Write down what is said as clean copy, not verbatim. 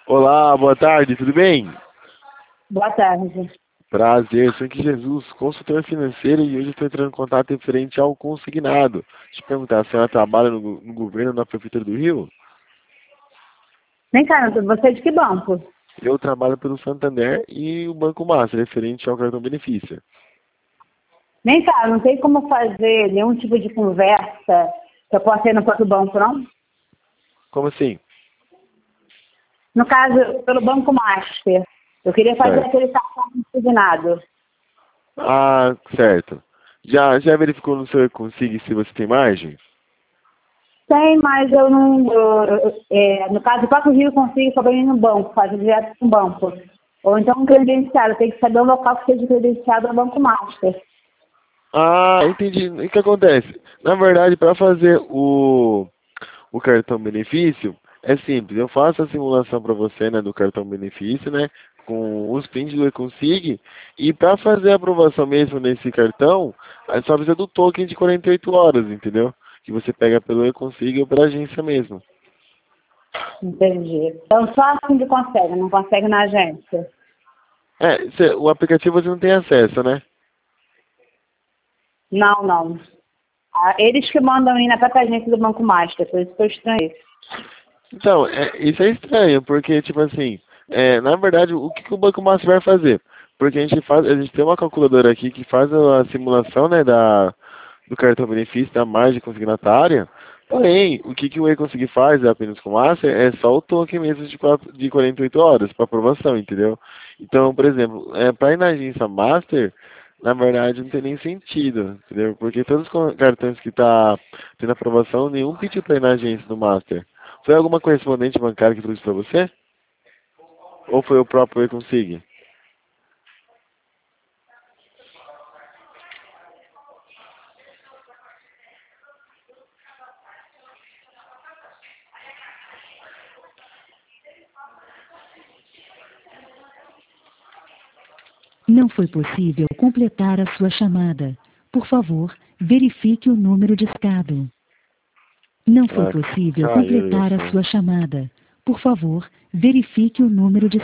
Olá, boa tarde, tudo bem? Boa tarde. Prazer, sou aqui Jesus, consultor financeiro e hoje estou entrando em contato referente ao consignado. Deixa eu perguntar, a senhora trabalha no governo na Prefeitura do Rio? Vem cá, você é de que banco? Eu trabalho pelo Santander e o Banco Master, referente ao cartão benefício. Vem cá, não tem como fazer nenhum tipo de conversa que eu possa ir no próprio banco, não? Como assim? No caso, pelo Banco Master. Eu queria fazer Certo. aquele cartão consignado. Ah, certo. Já verificou no seu e-consig se você tem margem? Tem, mas eu não. No caso, o próprio Rio consigo só ir no banco, fazer direto com o banco. Ou então um credenciado, tem que saber o local que seja credenciado ao Banco Master. Ah, entendi. O que acontece? Na verdade, para fazer o cartão benefício, é simples. Eu faço a simulação para você, né, do cartão benefício, né, com os prints do e-consig, e para fazer a aprovação mesmo nesse cartão, aí só precisa do token de 48 horas, entendeu? Que você pega pelo e-consig ou pela agência mesmo. Entendi. Então só assim que consegue, não consegue na agência. O aplicativo você não tem acesso, né? Não, não. Ah, eles que mandam ir na própria agência do Banco Master, por isso que eu estranhei. Então, isso é estranho, porque, tipo assim, na verdade, o que o Banco Master vai fazer? Porque a gente tem uma calculadora aqui que faz a simulação, né, do cartão benefício, da margem consignatária, porém, o que o e-consig faz apenas com o Master é só o token mesmo de 48 horas para aprovação, entendeu? Então, por exemplo, para ir na agência Master, na verdade, não tem nem sentido, entendeu? Porque todos os cartões que tá tendo aprovação, nenhum pediu para ir na agência do Master. Foi alguma correspondente bancária que trouxe para você? Ou foi o próprio e-consig? Não foi possível completar a sua chamada. Por favor, verifique o número discado. Não foi Ah, possível caiu a completar a ligação. sua chamada. Por favor, verifique o número de